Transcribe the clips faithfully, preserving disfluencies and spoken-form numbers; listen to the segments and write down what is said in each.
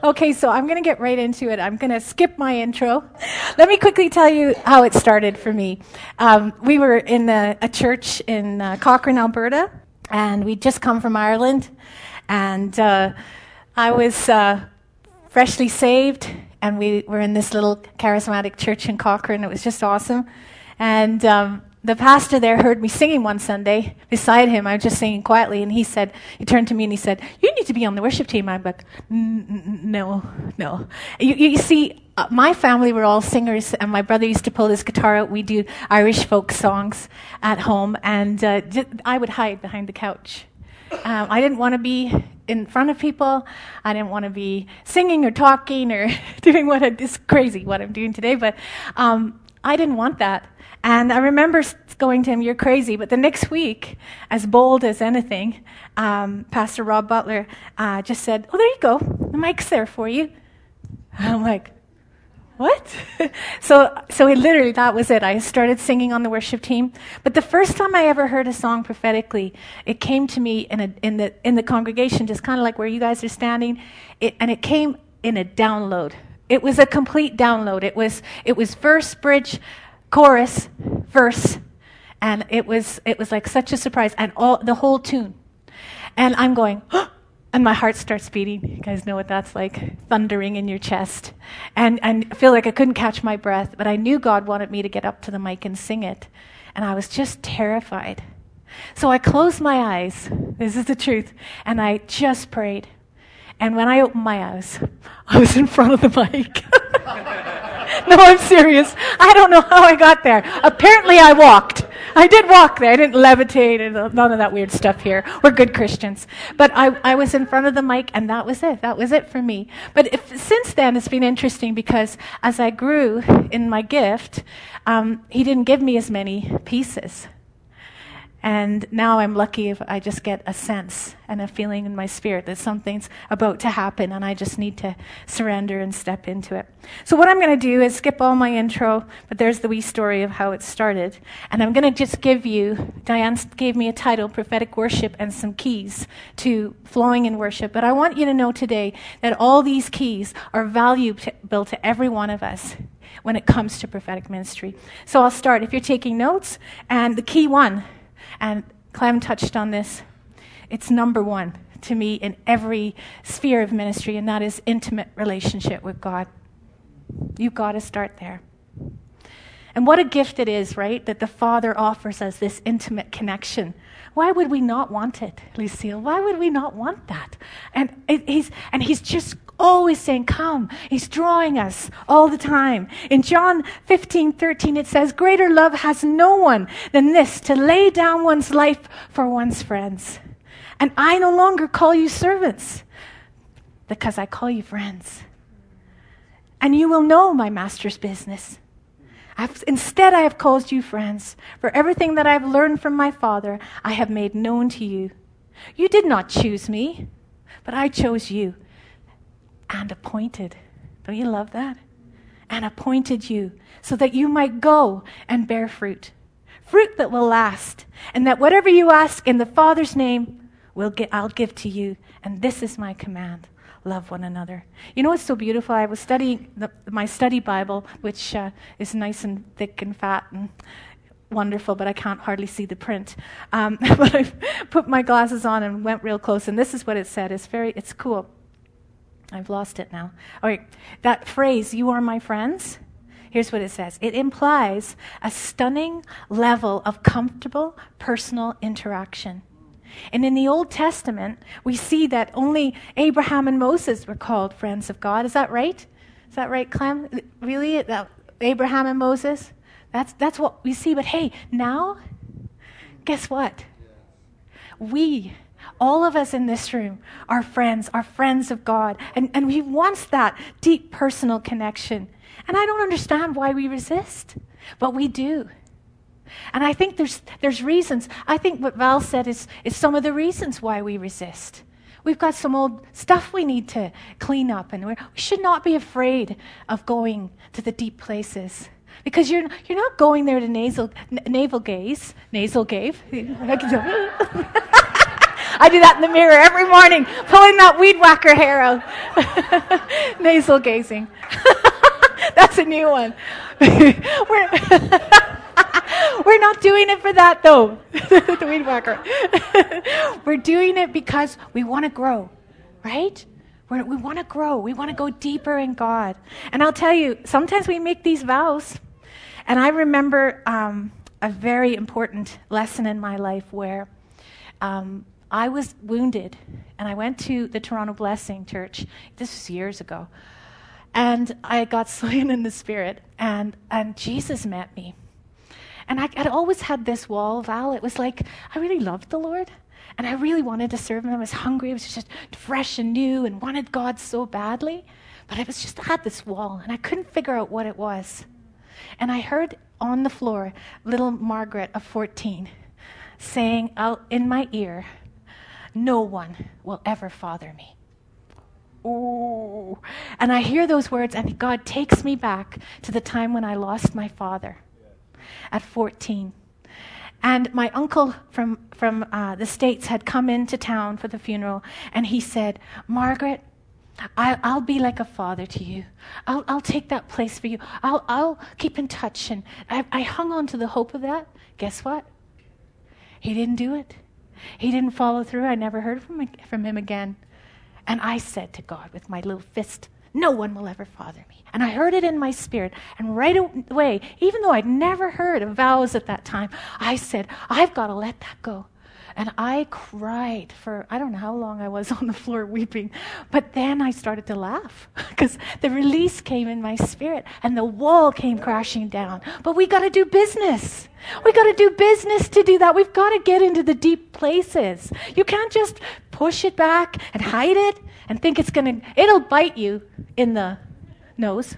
Okay, so I'm going to get right into it. I'm going to skip my intro. Let me quickly tell you how it started for me. Um, we were in a, a church in uh, Cochrane, Alberta, and we'd just come from Ireland. And uh, I was uh, freshly saved, and we were in this little charismatic church in Cochrane. It was just awesome. And um, the pastor there heard me singing one Sunday. Beside him, I was just singing quietly, and he said, he turned to me and he said, "You need to be on the worship team." I'm like, no, no. You, you see, uh, my family were all singers, and my brother used to pull his guitar out. We do Irish folk songs at home, and uh, j- I would hide behind the couch. Um, I didn't want to be in front of people. I didn't want to be singing or talking or doing what I, it's crazy what I'm doing today, but um, I didn't want that. And I remember going to him, "You're crazy." But the next week, as bold as anything, um, Pastor Rob Butler uh, just said, "Oh, there you go. The mic's there for you." I'm like, what? so so it literally, that was it. I started singing on the worship team. But the first time I ever heard a song prophetically, it came to me in a, in the in the congregation, just kind of like where you guys are standing, it, and it came in a download. It was a complete download. It was it was verse, bridge, chorus, verse, and it was it was like such a surprise, and all the whole tune. And I'm going, oh, and my heart starts beating. You guys know what that's like, thundering in your chest. And, and I feel like I couldn't catch my breath, but I knew God wanted me to get up to the mic and sing it. And I was just terrified. So I closed my eyes, this is the truth, and I just prayed. And when I opened my eyes, I was in front of the mic. No, I'm serious. I don't know how I got there. Apparently I walked. I did walk there. I didn't levitate and none of that weird stuff here. We're good Christians. But I, I was in front of the mic, and that was it. That was it for me. But if, since then, it's been interesting because as I grew in my gift, um, he didn't give me as many pieces. And now I'm lucky if I just get a sense and a feeling in my spirit that something's about to happen, and I just need to surrender and step into it. So what I'm going to do is skip all my intro, but there's the wee story of how it started. And I'm going to just give you, Diane gave me a title, Prophetic Worship, and some keys to flowing in worship. But I want you to know today that all these keys are valuable to every one of us when it comes to prophetic ministry. So I'll start. If you're taking notes, and the key one, and Clem touched on this, it's number one to me in every sphere of ministry, and that is intimate relationship with God. You've got to start there. And what a gift it is, right, that the Father offers us this intimate connection. Why would we not want it, Lucille? Why would we not want that? And it, he's and he's just always saying, come. He's drawing us all the time. In John fifteen thirteen, it says, "Greater love has no one than this, to lay down one's life for one's friends. And I no longer call you servants, because I call you friends. And you will know my master's business. I've, instead, I have called you friends. For everything that I have learned from my Father, I have made known to you. You did not choose me, but I chose you and appointed." Don't you love that? "And appointed you so that you might go and bear fruit. Fruit that will last. And that whatever you ask in the Father's name, will get, I'll give to you. And this is my command. Love one another." You know what's so beautiful? I was studying the, my study Bible, which uh, is nice and thick and fat and wonderful, but I can't hardly see the print. Um, but I put my glasses on and went real close, and this is what it said. It's very, it's cool. I've lost it now. All right, that phrase, "you are my friends," here's what it says. It implies a stunning level of comfortable personal interaction. And in the Old Testament, we see that only Abraham and Moses were called friends of God. Is that right? Is that right, Clem? Really? That Abraham and Moses? That's that's what we see. But hey, now, guess what? We, all of us in this room, are friends, are friends of God. And, and he wants that deep personal connection. And I don't understand why we resist, but we do. And I think there's there's reasons. I think what Val said is, is some of the reasons why we resist. We've got some old stuff we need to clean up, and we're, we should not be afraid of going to the deep places. Because you're you're not going there to nasal, n- navel gaze, nasal gaze. I do that in the mirror every morning, pulling that weed whacker hair out. Nasal gazing. That's a new one. We're, we're not doing it for that, though. The weed whacker. We're doing it because we want to grow, right? We're, we want to grow. We want to go deeper in God. And I'll tell you, sometimes we make these vows. And I remember um, a very important lesson in my life where um, I was wounded. And I went to the Toronto Blessing Church. This was years ago. And I got slain in the Spirit. And, and Jesus met me. And I had always had this wall, Val. It was like, I really loved the Lord. And I really wanted to serve him. I was hungry. I was just fresh and new and wanted God so badly. But I was just, I had this wall. And I couldn't figure out what it was. And I heard on the floor little Margaret of fourteen saying out in my ear, no one will ever father me. Ooh. And I hear those words and God takes me back to the time when I lost my father at fourteen. And my uncle from, from uh, the States had come into town for the funeral, and he said, Margaret, I, I'll be like a father to you. I'll, I'll take that place for you. I'll, I'll keep in touch. And I, I hung on to the hope of that. Guess what? He didn't do it. He didn't follow through. I never heard from, from him again. And I said to God with my little fist, no one will ever father me. And I heard it in my spirit. And right away, even though I'd never heard of vows at that time, I said, I've got to let that go. And I cried for, I don't know how long I was on the floor weeping. But then I started to laugh because the release came in my spirit and the wall came crashing down. But we got to do business. We got to do business to do that. We've got to get into the deep places. You can't just push it back and hide it and think it's going to, it'll bite you in the nose.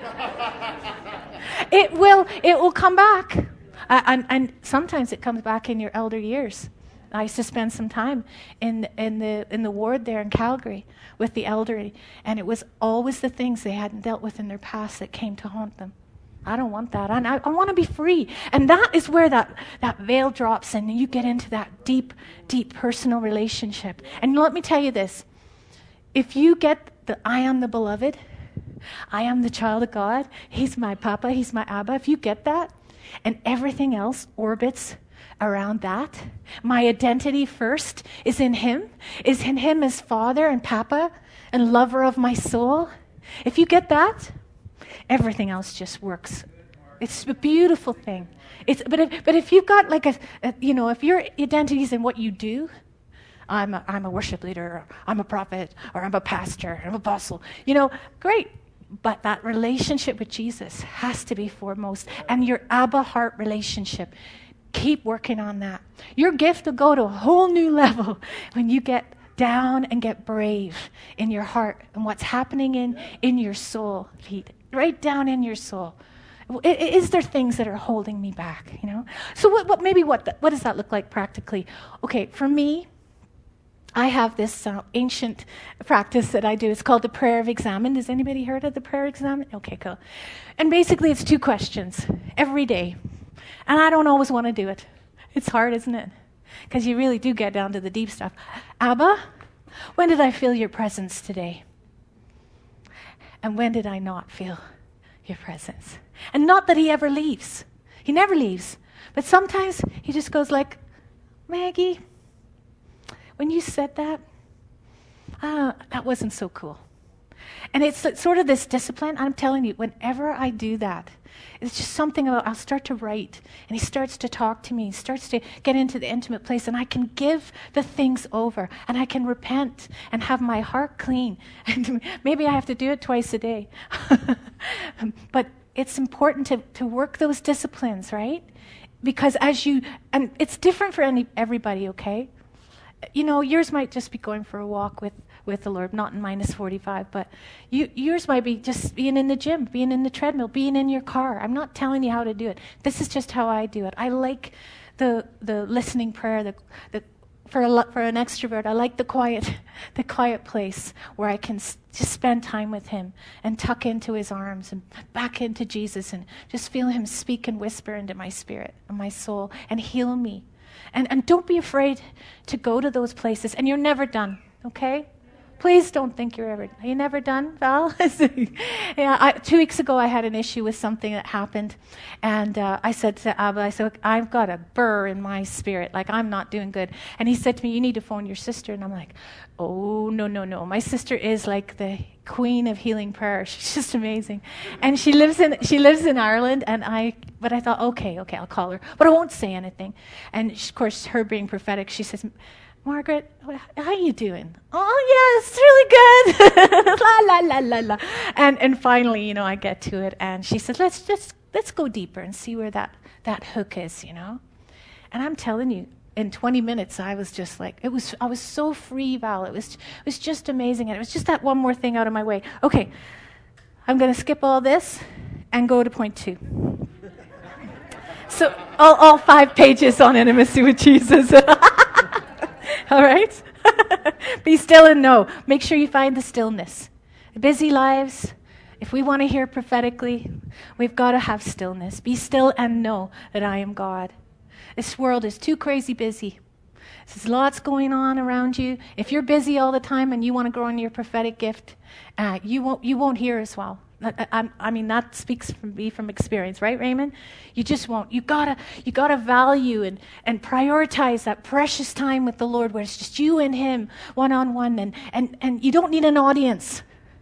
It will, it will come back. Uh, and, and sometimes it comes back in your elder years. I used to spend some time in in the in the ward there in Calgary with the elderly, and it was always the things they hadn't dealt with in their past that came to haunt them. I don't want that. I, I, I want to be free. And that is where that, that veil drops and you get into that deep, deep personal relationship. And let me tell you this. If you get the I am the beloved, I am the child of God, he's my papa, he's my Abba, if you get that, and everything else orbits around that. My identity first is in him, is in him as father and papa and lover of my soul. If you get that, everything else just works. It's a beautiful thing. It's but if, but if you've got like a, a you know, if your identity is in what you do, I'm a, I'm a worship leader, or I'm a prophet, or I'm a pastor, I'm an apostle, you know, great. But that relationship with Jesus has to be foremost, and your Abba heart relationship. Keep working on that. Your gift will go to a whole new level when you get down and get brave in your heart and what's happening in, in your soul, Pete. Right down in your soul. Is there things that are holding me back, you know? So what, what maybe what the, what does that look like practically? Okay, for me, I have this uh, ancient practice that I do. It's called the prayer of examen. Has anybody heard of the prayer of examen? Okay, cool. And basically it's two questions every day. And I don't always want to do it. It's hard, isn't it? Because you really do get down to the deep stuff. Abba, when did I feel your presence today? And when did I not feel your presence? And not that he ever leaves. He never leaves. But sometimes he just goes like, Maggie, when you said that, uh, that wasn't so cool. And it's sort of this discipline. I'm telling you, whenever I do that, it's just something about, I'll start to write, and he starts to talk to me, he starts to get into the intimate place, and I can give the things over, and I can repent and have my heart clean. And maybe I have to do it twice a day. But it's important to, to work those disciplines, right? Because as you, and it's different for any, everybody, okay? You know, yours might just be going for a walk with, with the Lord, not in minus forty-five, but you, yours might be just being in the gym, being in the treadmill, being in your car. I'm not telling you how to do it. This is just how I do it. I like the the listening prayer, the the for a, for an extrovert, I like the quiet, the quiet place where I can s- just spend time with him and tuck into his arms and back into Jesus and just feel him speak and whisper into my spirit and my soul and heal me. And, and don't be afraid to go to those places. And you're never done, okay? Please don't think you're ever, are you never done, Val? yeah, I, two weeks ago I had an issue with something that happened. And uh, I said to Abba, I said, I've got a burr in my spirit, like I'm not doing good. And he said to me, you need to phone your sister. And I'm like, oh, no, no, no. My sister is like the queen of healing prayer. She's just amazing. And she lives in she lives in Ireland. And I, but I thought, okay, okay, I'll call her. But I won't say anything. And she, of course, her being prophetic, she says, Margaret, how are you doing? Oh, yeah, it's really good. la, la, la, la, la. And and finally, you know, I get to it, and she said, let's just, let's go deeper and see where that, that hook is, you know? And I'm telling you, in twenty minutes, I was just like, it was, I was so free, Val. It was, it was just amazing. And it was just that one more thing out of my way. Okay, I'm going to skip all this and go to point two. So all, all five pages on intimacy with Jesus. All right? Be still and know. Make sure you find the stillness. Busy lives, if we want to hear prophetically, we've got to have stillness. Be still and know that I am God. This world is too crazy busy. There's lots going on around you. If you're busy all the time and you want to grow in your prophetic gift, uh, you won't you won't hear as well. I, I, I mean, that speaks from me from experience, right, Raymond? You just won't. You gotta, you gotta value and, and prioritize that precious time with the Lord, where it's just you and Him, one on one, and and and you don't need an audience.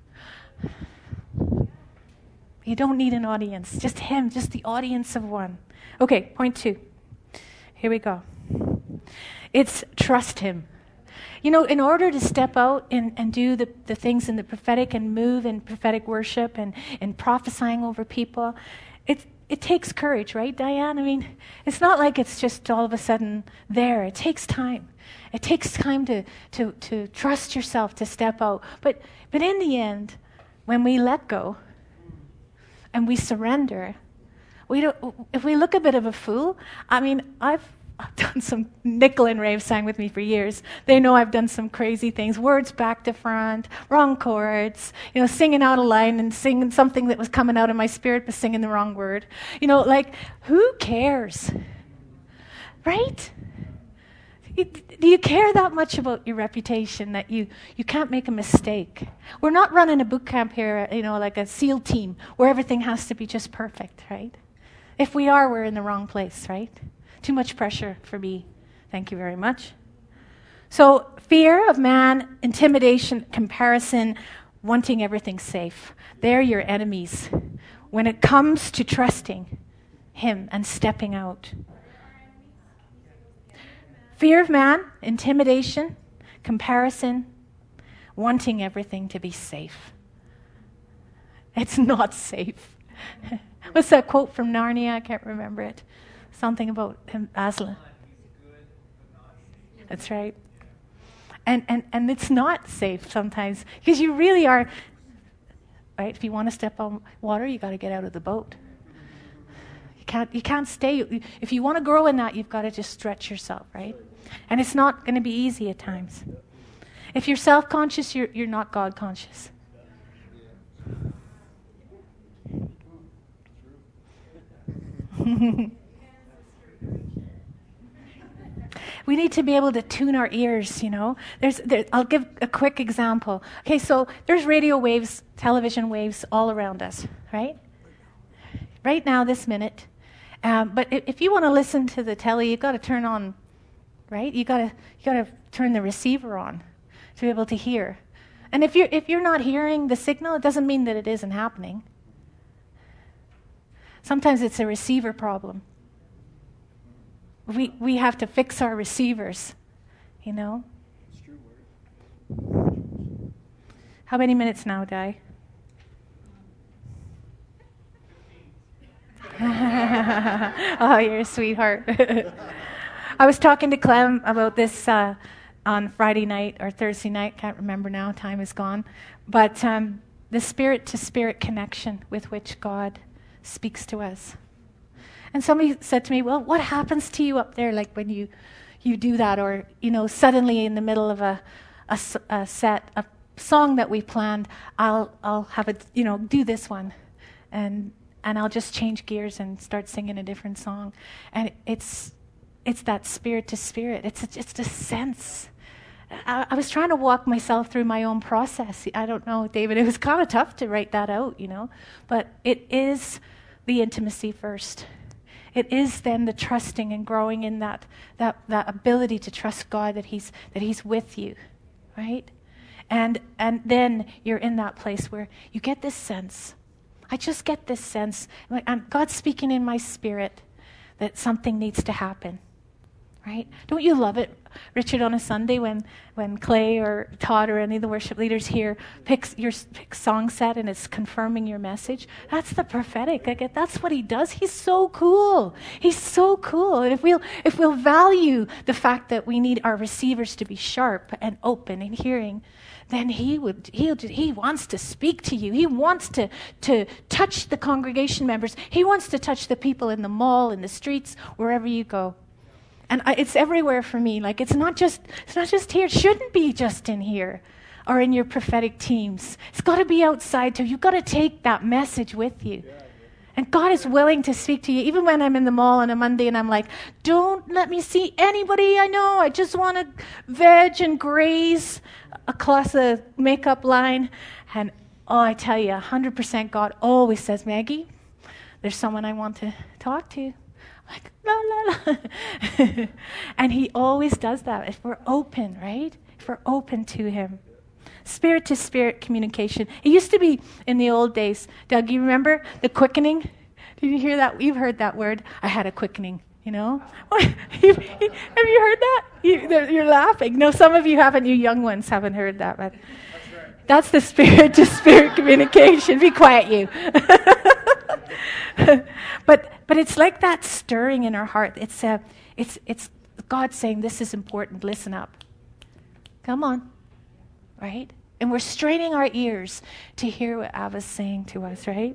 You don't need an audience. Just Him, just the audience of one. Okay, point two. Here we go. It's trust Him. You know, in order to step out and, and do the, the things in the prophetic and move in prophetic worship and, and prophesying over people, it, it takes courage, right, Diane? I mean, it's not like it's just all of a sudden there. It takes time. It takes time to, to, to trust yourself to step out. But, but in the end, when we let go and we surrender, we don't, if we look a bit of a fool, I mean, I've I've done some, Nickel and Rave sang with me for years. They know I've done some crazy things, words back to front, wrong chords, you know, singing out of line and singing something that was coming out of my spirit but singing the wrong word. You know, like, who cares? Right? Do you care that much about your reputation that you, you can't make a mistake? We're not running a boot camp here, you know, like a SEAL team where everything has to be just perfect, right? If we are, we're in the wrong place, right? Too much pressure for me. Thank you very much. So fear of man, intimidation, comparison, wanting everything safe. They're your enemies when it comes to trusting Him and stepping out. Fear of man, intimidation, comparison, wanting everything to be safe. It's not safe. What's that quote from Narnia? I can't remember it. Something about him, Aslan. That's right. And, and and it's not safe sometimes, because you really are, right? If you want to step on water, you got to get out of the boat. You can't you can't stay. If you want to grow in that, you've got to just stretch yourself, right? And it's not going to be easy at times. If you're self-conscious, you're you're not God-conscious. We need to be able to tune our ears, you know. There's, there, I'll give a quick example. Okay, so there's radio waves, television waves all around us, right? Right now, this minute. Um, but if, if you want to listen to the telly, you've got to turn on, right? You got to you got to turn the receiver on to be able to hear. And if you're if you're not hearing the signal, it doesn't mean that it isn't happening. Sometimes it's a receiver problem. We we have to fix our receivers, you know. It's true word. How many minutes now, Di? Oh, you're a sweetheart. I was talking to Clem about this uh, on Friday night or Thursday night. Can't remember now. Time is gone. But um, the spirit-to-spirit connection with which God speaks to us. And somebody said to me, well, what happens to you up there, like when you, you do that, or, you know, suddenly in the middle of a, a, a set, a song that we planned, I'll I'll have it, you know, do this one, and and I'll just change gears and start singing a different song. And it's it's that spirit to spirit. It's just a sense. I, I was trying to walk myself through my own process. I don't know, David, it was kind of tough to write that out, you know. But it is the intimacy first. It is then the trusting and growing in that that that ability to trust God, that He's that He's with you, right? And and then you're in that place where you get this sense. I just get this sense, like I'm, God's speaking in my spirit that something needs to happen, right? Don't you love it, Richard, on a Sunday when when Clay or Todd or any of the worship leaders here picks your pick song set and it's confirming your message? That's the prophetic. I get that's what he does. He's so cool. He's so cool. And if we'll if we'll value the fact that we need our receivers to be sharp and open and hearing, then he would he he wants to speak to you. He wants to to touch the congregation members. He wants to touch the people in the mall, in the streets, wherever you go. And I, it's everywhere for me. Like it's not just it's not just here. It shouldn't be just in here or in your prophetic teams. It's got to be outside too. You've got to take that message with you. And God is willing to speak to you. Even when I'm in the mall on a Monday and I'm like, don't let me see anybody I know. I just want to veg and graze across the makeup line. And oh, I tell you, one hundred percent God always says, Maggie, there's someone I want to talk to. Like, la, la, la. And he always does that if we're open, right? If we're open to him. Spirit to spirit communication. It used to be in the old days. Doug, you remember the quickening? Did you hear that? You've heard that word. I had a quickening, you know? Have you heard that? You, you're laughing. No, some of you haven't. You young ones haven't heard that. But that's the spirit to spirit communication. Be quiet, you. but but it's like that stirring in our heart. It's uh, it's it's God saying, this is important. Listen up. Come on. Right? And we're straining our ears to hear what Abba's saying to us, right?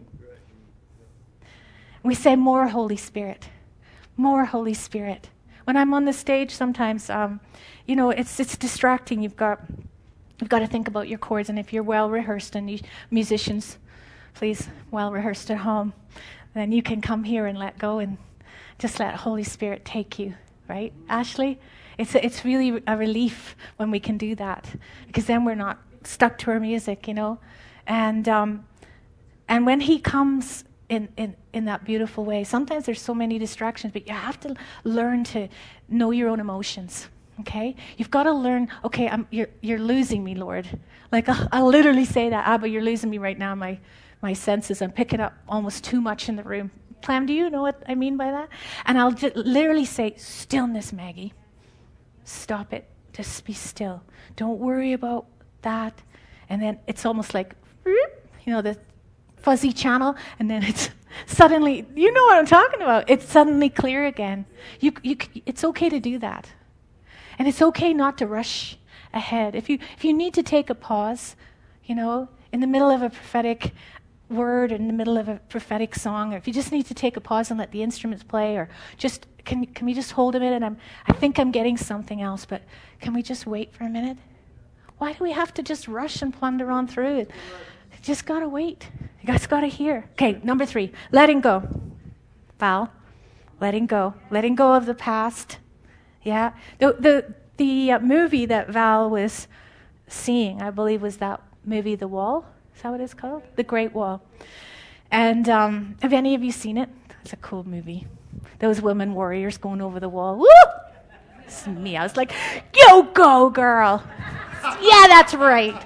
We say, more Holy Spirit. More Holy Spirit. When I'm on the stage, sometimes, um, you know, it's it's distracting. You've got you've got to think about your chords, and if you're well rehearsed, and you, musicians, please, well rehearsed at home, then you can come here and let go and just let Holy Spirit take you, right? Ashley? It's a, it's really a relief when we can do that, because then we're not stuck to our music, you know. And um, and when he comes in, in, in that beautiful way, sometimes there's so many distractions, but you have to learn to know your own emotions, okay? You've got to learn, okay, I'm, you're you're losing me, Lord. Like, I'll, I'll literally say that, Abba, you're losing me right now, my, my senses. I'm picking up almost too much in the room. Plam, do you know what I mean by that? And I'll just literally say, stillness, Maggie. Stop it. Just be still. Don't worry about that. And then it's almost like, you know, the fuzzy channel, and then it's suddenly, you know what I'm talking about. It's suddenly clear again. You, you, it's okay to do that. And it's okay not to rush ahead. If you, if you need to take a pause, you know, in the middle of a prophetic word, in the middle of a prophetic song, or if you just need to take a pause and let the instruments play, or just can can we just hold a minute? I'm I think I'm getting something else, but can we just wait for a minute? Why do we have to just rush and plunder on through it? You just gotta wait. You guys gotta hear. Okay, number three, letting go. Val, letting go, letting go of the past. Yeah, the the the uh, movie that Val was seeing, I believe, was that movie, The Wall. Is that what it's called? The Great Wall. And um, have any of you seen it? It's a cool movie. Those women warriors going over the wall. Woo! It's me. I was like, you go, girl. Yeah, that's right.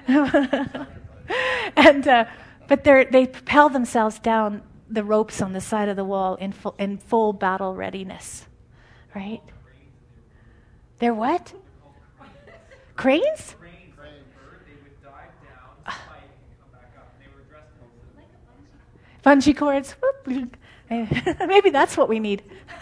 and uh, but they they propel themselves down the ropes on the side of the wall in full, in full battle readiness, right? They're what? Cranes? Bungee cords. Maybe that's what we need.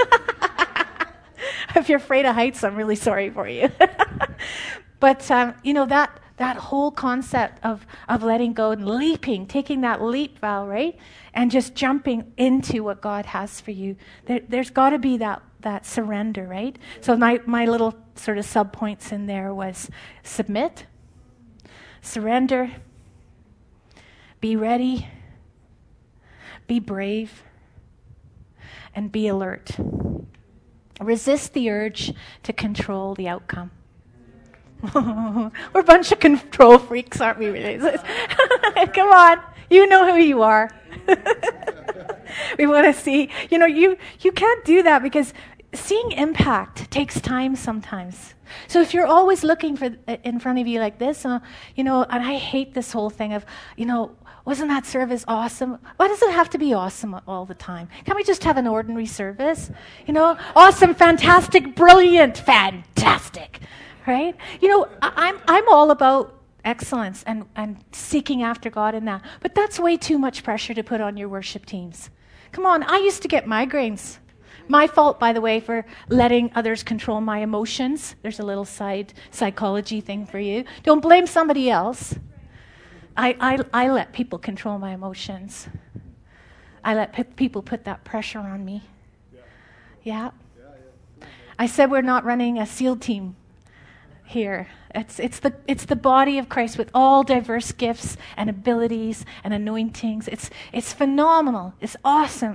If you're afraid of heights, I'm really sorry for you. But um, you know, that that whole concept of of letting go and leaping, taking that leap, Val, right, and just jumping into what God has for you. There, there's got to be that that surrender, right? So my my little sort of sub points in there was submit, surrender, be ready, be brave, and be alert. Resist the urge to control the outcome. We're a bunch of control freaks, aren't we? Really? Come on, you know who you are. We want to see, you know, you, you can't do that because seeing impact takes time sometimes. So if you're always looking for in front of you like this, uh, you know, and I hate this whole thing of, you know, wasn't that service awesome? Why does it have to be awesome all the time? Can't we just have an ordinary service? You know, awesome, fantastic, brilliant, fantastic, right? You know, I, I'm I'm all about excellence and, and seeking after God in that. But that's way too much pressure to put on your worship teams. Come on, I used to get migraines. My fault, by the way, for letting others control my emotions. There's a little side psychology thing for you. Don't blame somebody else. I, I, I let people control my emotions. I let pe- people put that pressure on me. Yeah. yeah. yeah, yeah. I said we're not running a SEAL team here. It's it's the it's the body of Christ with all diverse gifts and abilities and anointings. It's it's phenomenal. It's awesome.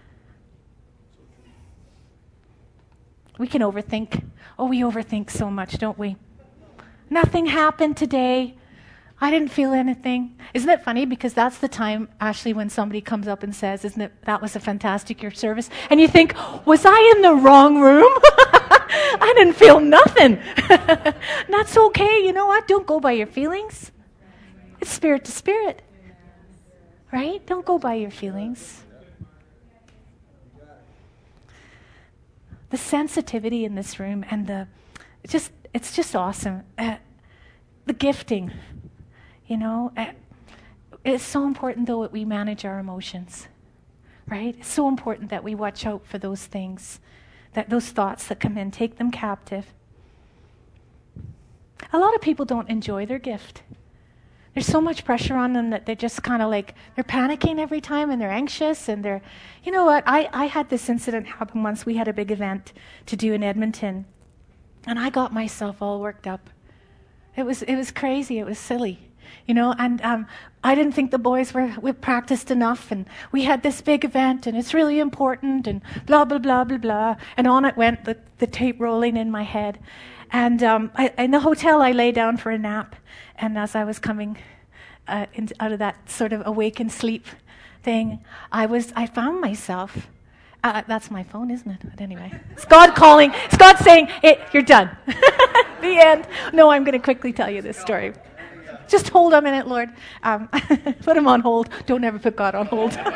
We can overthink. Oh, we overthink so much, don't we? Nothing happened today. I didn't feel anything. Isn't it funny? Because that's the time, Ashley, when somebody comes up and says, isn't it, that was a fantastic your service? And you think, was I in the wrong room? I didn't feel nothing. That's okay. You know what? Don't go by your feelings. It's spirit to spirit. Right? Don't go by your feelings. The sensitivity in this room and the, it's just, it's just awesome. Uh, the gifting. You know, it's so important, though, that we manage our emotions, right? It's so important that we watch out for those things, that those thoughts that come in, take them captive. A lot of people don't enjoy their gift. There's so much pressure on them that they're just kind of like, they're panicking every time and they're anxious and they're, you know what, I, I had this incident happen once. We had a big event to do in Edmonton, and I got myself all worked up. It was, it was crazy. It was silly. You know, and um, I didn't think the boys were, were practiced enough, and we had this big event, and it's really important, and blah, blah, blah, blah, blah. And on it went, the, the tape rolling in my head. And um, I, in the hotel, I lay down for a nap, and as I was coming uh, in, out of that sort of awakened sleep thing, I was, I found myself, uh, that's my phone, isn't it? But anyway, it's God calling, it's God saying, hey, you're done. The end. No, I'm going to quickly tell you this story. Just hold a minute, Lord. Um, put him on hold. Don't ever put God on hold. Can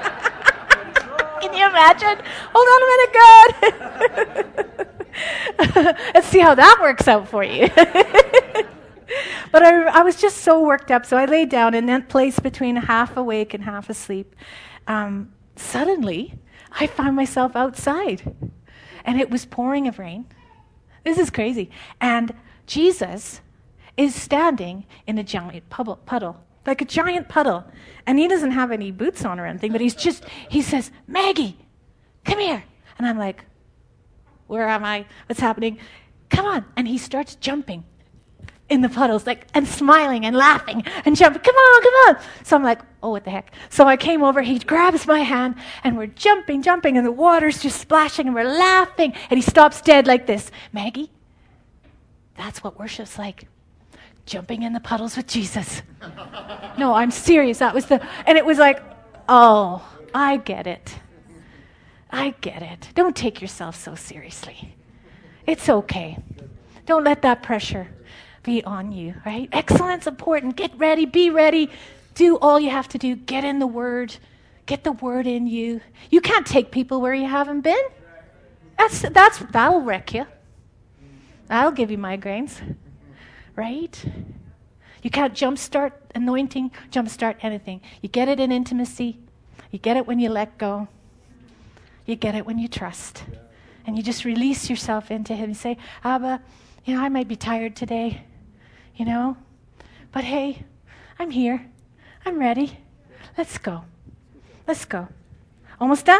you imagine? Hold on a minute, God. Let's see how that works out for you. But I, I was just so worked up, so I laid down in that place between half awake and half asleep. Um, suddenly, I found myself outside, and it was pouring of rain. This is crazy. And Jesus is standing in a giant puddle, like a giant puddle. And he doesn't have any boots on or anything, but he's just, he says, Maggie, come here. And I'm like, where am I? What's happening? Come on. And he starts jumping in the puddles, like, and smiling and laughing and jumping. Come on, come on. So I'm like, oh, what the heck? So I came over, he grabs my hand, and we're jumping, jumping, and the water's just splashing, and we're laughing. And he stops dead like this. Maggie, that's what worship's like. Jumping in the puddles with Jesus. No, I'm serious. That was the, and it was like, oh, I get it. I get it. Don't take yourself so seriously. It's okay. Don't let that pressure be on you, right? Excellence important. Get ready, be ready. Do all you have to do. Get in the Word. Get the Word in you. You can't take people where you haven't been. That's, that's, that'll wreck you. That'll give you migraines. Right? You can't jumpstart anointing, jumpstart anything. You get it in intimacy. You get it when you let go. You get it when you trust. And you just release yourself into Him and say, Abba, you know, I might be tired today, you know, but hey, I'm here. I'm ready. Let's go. Let's go. Almost done?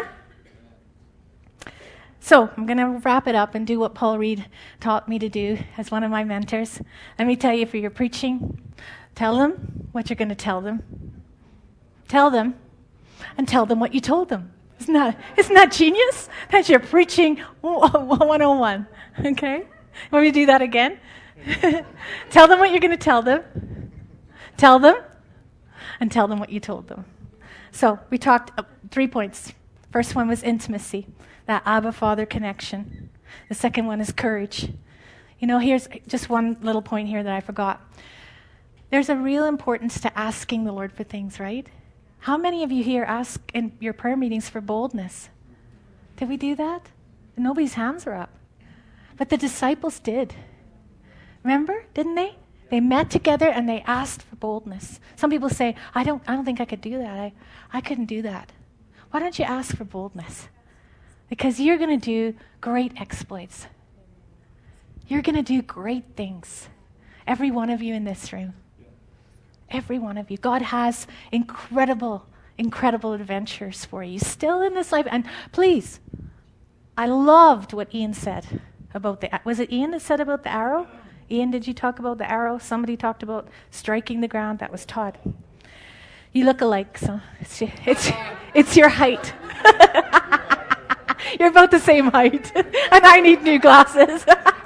So I'm going to wrap it up and do what Paul Reed taught me to do as one of my mentors. Let me tell you, for your preaching, tell them what you're going to tell them. Tell them, and tell them what you told them. Isn't that, isn't that genius? That's your preaching one oh one. Okay? Want me to do that again? Tell them what you're going to tell them. Tell them. And tell them what you told them. So we talked uh, three points. First one was intimacy, that Abba Father connection. The second one is courage. You know, here's just one little point here that I forgot. There's a real importance to asking the Lord for things, right? How many of you here ask in your prayer meetings for boldness? Did we do that? Nobody's hands are up. But the disciples did. Remember, didn't they? They met together and they asked for boldness. Some people say, I don't I don't think I could do that. I, I couldn't do that. Why don't you ask for boldness? Because you're going to do great exploits. You're going to do great things. Every one of you in this room. Every one of you. God has incredible, incredible adventures for you. Still in this life. And please, I loved what Ian said about the, was it Ian that said about the arrow? Ian, did you talk about the arrow? Somebody talked about striking the ground. That was Todd. You look alike, so it's it's, it's your height. You're about the same height. And I need new glasses.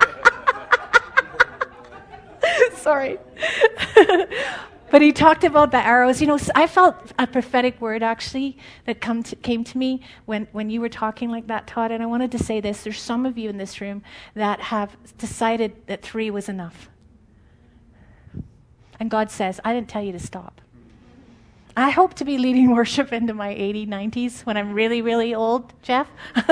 Sorry. But he talked about the arrows. You know, I felt a prophetic word, actually, that come to, came to me when, when you were talking like that, Todd. And I wanted to say this. There's some of you in this room that have decided that three was enough. And God says, I didn't tell you to stop. I hope to be leading worship into my eighties, nineties when I'm really, really old, Jeff.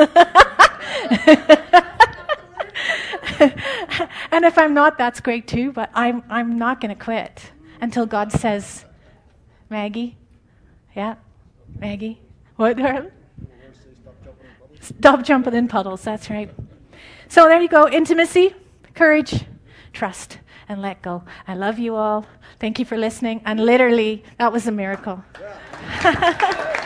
And if I'm not, that's great too, but I'm I'm not going to quit until God says, Maggie, yeah, Maggie, what? Stop jumping in puddles, that's right. So there you go, intimacy, courage, trust, and let go. I love you all. Thank you for listening. And literally, that was a miracle. Yeah.